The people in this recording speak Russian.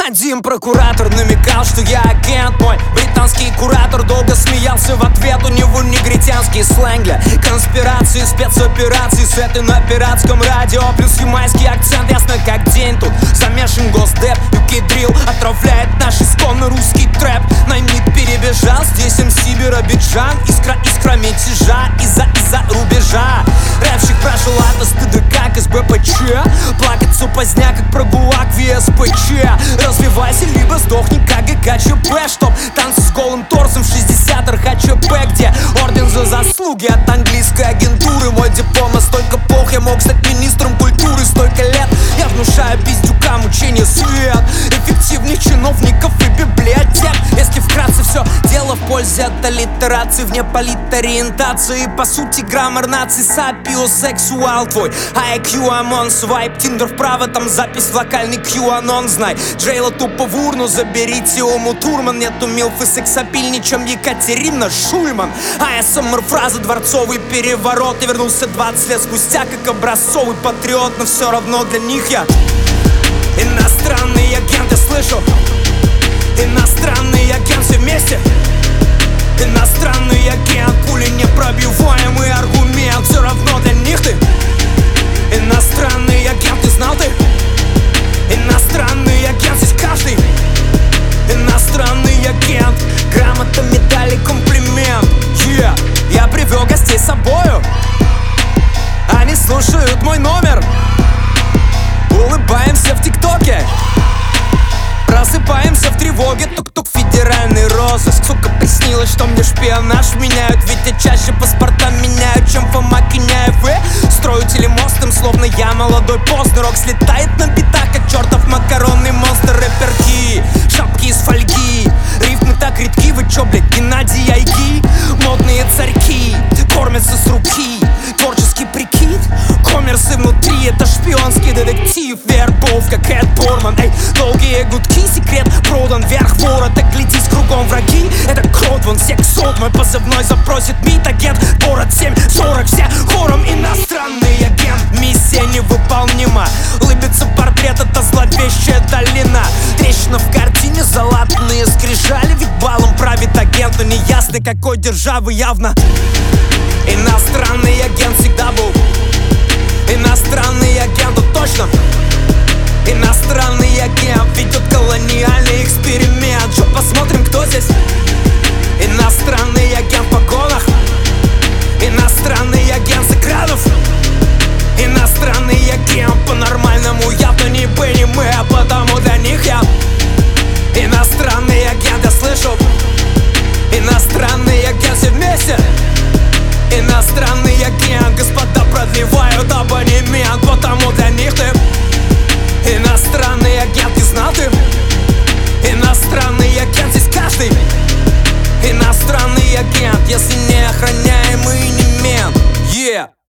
Один прокуратор намекал, что я агент. Мой британский куратор долго смеялся в ответ. У него негритянский сленг для конспирации, спецопераций. Сеты на пиратском радио, плюс ямайский акцент, ясно как день. Тут замешан госдеп, UK дрил отравляет наш исконно русский трэп. Наймит перебежал, здесь МС Биробиджан. Искра мятежа из-за рубежа. Рэпщик прошел от стыда, как из БПЧ. Плакаться поздня, как про ГУЛАГ в ЕСПЧ. Развивайся, либо сдохни, как ГКЧП. Чтоб танцы с голым торсом в 60 РХЧП. Где орден за заслуги от английской агентуры. Мой диплом настолько плох, я мог стать министром культуры. Столько лет я внушаю пиздюкам учение свет эффективных чиновников и библиотек. Если вкратце, все дело в пользе от аллитерации, вне политориентации. По сути граммар нации, сапиосексуал твой IQ, ОМОН, свайп, тиндер вправо, там запись в локальный QAnon. Знай, Джейла тупо в урну, заберите Уму Турман. Нету милфы сексапильней, чем Екатерина Шульман. АСМР фраза, дворцовый переворот. Я вернулся 20 лет спустя, как образцовый патриот. Но все равно для них я иностранный агент, я слышу. Иностранный агент, все вместе. Иностранный агент, пули непробиваемый аргумент. Все равно для них ты иностранный агент, ты знал ты? Иностранный агент, здесь каждый иностранный агент. Грамота, медали, комплимент. Я привел гостей с собою, они слушают мой номер. Улыбаемся в ТикТоке, просыпаемся в тревоге. Тук-тук, федеральный розыск. Сука, приснилось, что мне шпионаж меняют. Ведь я чаще паспорта меняю, чем Фома Киняев. Строю телемостом, словно я молодой Познер. Рок слетает на битах, как чертов макаронный монстр. Рэперки, шапки из фольги, рифмы так редки. Вы чё, блядь, Геннадий Айги? Модные царьки кормятся с руки. Творческий прикид, коммерсы внутри. Это шпионский детектив, вербовка, Кэт Борман. Эй, долгие гудки, секрет продан вверх ворот. Так глядись, кругом враги, это крот, вон сексот. Мой позывной запросит МИД, агент, город 740. Все хором иностранный агент. Миссия невыполнима, улыбится портрет, это зловещая долина. Трещина в картине, залатанные скрижали. Ведь балом правит агент, но не ясно какой державы явно. Иностранный агент всегда был иностранный агент, точно. Иностранный агент ведет колониальный эксперимент. Что, посмотрим, кто здесь